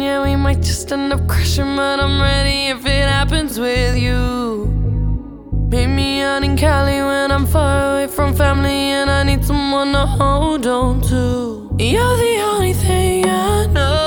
yeah, we might just end up crashing, but I'm ready if it happens with you. Meet me out in Cali when I'm far away from family and I need someone to hold on to. You're the only thing I know.